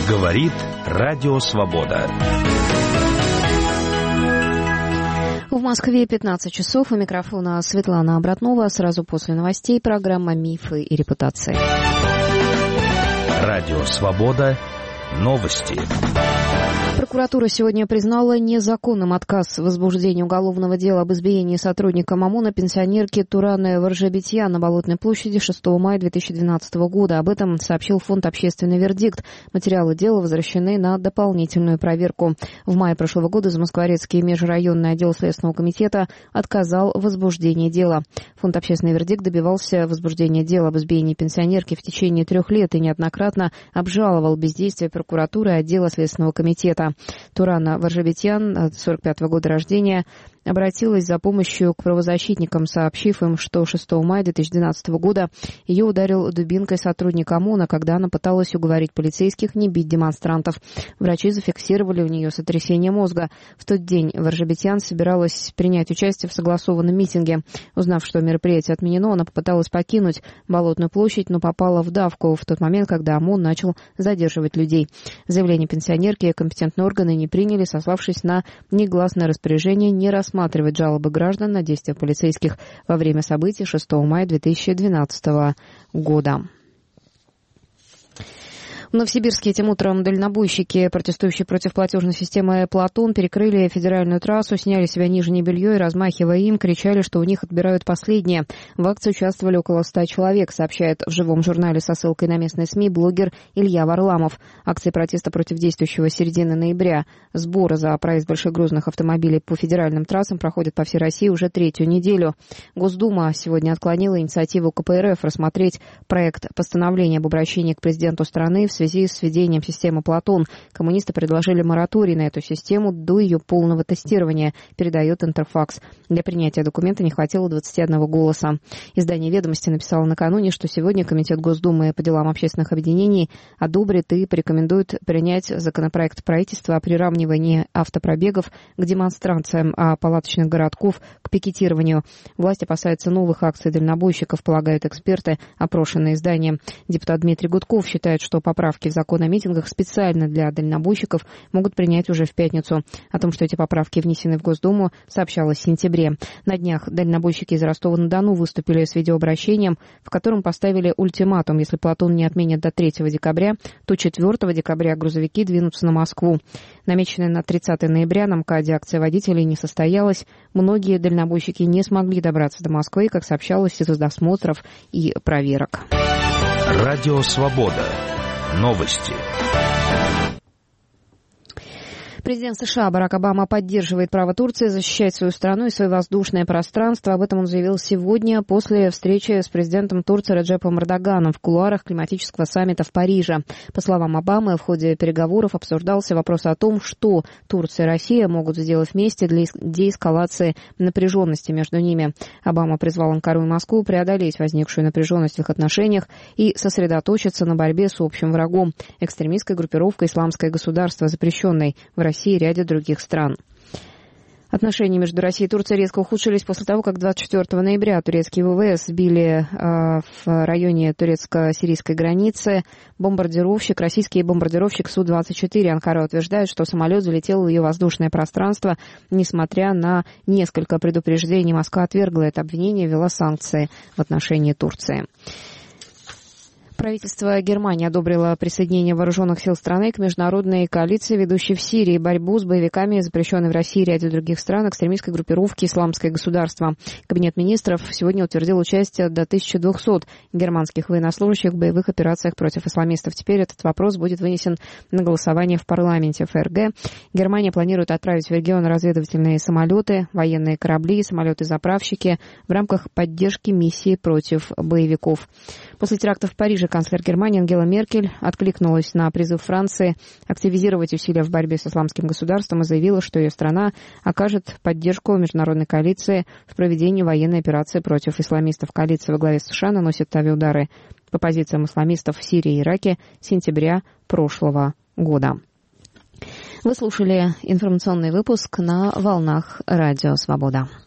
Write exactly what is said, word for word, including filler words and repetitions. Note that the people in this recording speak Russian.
Говорит Радио Свобода. В Москве пятнадцать часов. У микрофона Светлана Обратнова. Сразу после новостей программа «Мифы и репутации». Радио Свобода. Новости. Прокуратура сегодня признала незаконным отказ в возбуждении уголовного дела об избиении сотрудника МОМОНа пенсионерки Тураны Воржебитьян на Болотной площади шестого мая две тысячи двенадцатого года. Об этом сообщил фонд «Общественный вердикт». Материалы дела возвращены на дополнительную проверку. В мае прошлого года Замоскворецкий межрайонный отдел Следственного комитета отказал в возбуждении дела. Фонд «Общественный вердикт» добивался возбуждения дела об избиении пенсионерки в течение трех лет и неоднократно обжаловал бездействие прокуратуры и отдела Следственного комитета. Турана Воржебитьян, сорок пятого года рождения, обратилась за помощью к правозащитникам, сообщив им, что шестого мая две тысячи двенадцатого года ее ударил дубинкой сотрудник ОМОНа, когда она пыталась уговорить полицейских не бить демонстрантов. Врачи зафиксировали у нее сотрясение мозга. В тот день Воржебитьян собиралась принять участие в согласованном митинге. Узнав, что мероприятие отменено, она попыталась покинуть Болотную площадь, но попала в давку в тот момент, когда ОМОН начал задерживать людей. Заявление пенсионерки компетентные органы не приняли, сославшись на негласное распоряжение не рассматривать рассматривать жалобы граждан на действия полицейских во время событий шестого мая две тысячи двенадцатого года. В Новосибирске этим утром дальнобойщики, протестующие против платежной системы «Платон», перекрыли федеральную трассу, сняли с себя нижнее белье и, размахивая им, кричали, что у них отбирают последнее. В акции участвовали около ста человек, сообщает в живом журнале со ссылкой на местные СМИ блогер Илья Варламов. Акции протеста против действующего середины ноября сбора за проезд большегрузных автомобилей по федеральным трассам проходят по всей России уже третью неделю. Госдума сегодня отклонила инициативу ка пэ эр эф рассмотреть проект постановления об обращении к президенту страны в связи В связи с введением системы «Платон». Коммунисты предложили мораторий на эту систему до ее полного тестирования, передает Интерфакс. Для принятия документа не хватило двадцати одного голоса. Издание «Ведомости» написало накануне, что сегодня Комитет Госдумы по делам общественных объединений одобрит и порекомендует принять законопроект правительства о приравнивании автопробегов к демонстрациям, а палаточных городков к пикетированию. Власть опасается новых акций дальнобойщиков, полагают эксперты, опрошенные изданием. Депутат Дмитрий Гудков считает, что поправки в закон о митингах специально для дальнобойщиков могут принять уже в пятницу. О том, что эти поправки внесены в Госдуму, сообщалось в сентябре. На днях дальнобойщики из Ростова-на-Дону выступили с видеообращением, в котором поставили ультиматум: если Платон не отменят до третьего декабря, то четвёртого декабря грузовики двинутся на Москву. Намеченная на тридцатое ноября на МКАДе акция водителей не состоялась. Многие дальнобойщики не смогли добраться до Москвы, как сообщалось, из-за досмотров и проверок. Радио Свобода. Новости. Президент США Барак Обама поддерживает право Турции защищать свою страну и свое воздушное пространство. Об этом он заявил сегодня после встречи с президентом Турции Реджепом Эрдоганом в кулуарах климатического саммита в Париже. По словам Обамы, в ходе переговоров обсуждался вопрос о том, что Турция и Россия могут сделать вместе для деэскалации напряженности между ними. Обама призвал Анкару и Москву преодолеть возникшую напряженность в их отношениях и сосредоточиться на борьбе с общим врагом – экстремистской группировкой «Исламское государство», запрещенной в России и ряде других стран. Отношения между Россией и Турцией резко ухудшились после того, как двадцать четвёртого ноября турецкие вэ вэ эс сбили э, в районе турецко-сирийской границы бомбардировщик, российский бомбардировщик Су двадцать четыре. Анкара утверждает, что самолет залетел в ее воздушное пространство. Несмотря на несколько предупреждений, Москва отвергла это обвинение и ввела санкции в отношении Турции. Правительство Германии одобрило присоединение вооруженных сил страны к международной коалиции, ведущей в Сирии борьбу с боевиками, запрещенной в России и ряде других стран, экстремистской группировки «Исламское государство». Кабинет министров сегодня утвердил участие до тысячи двухсот германских военнослужащих в боевых операциях против исламистов. Теперь этот вопрос будет вынесен на голосование в парламенте эф эр гэ. Германия планирует отправить в регион разведывательные самолеты, военные корабли, самолеты-заправщики в рамках поддержки миссии против боевиков. После терактов в Париже канцлер Германии Ангела Меркель откликнулась на призыв Франции активизировать усилия в борьбе с исламским государством и заявила, что ее страна окажет поддержку международной коалиции в проведении военной операции против исламистов. Коалиция во главе с США наносит авиаудары по позициям исламистов в Сирии и Ираке с сентября прошлого года. Вы слушали информационный выпуск на волнах Радио Свобода.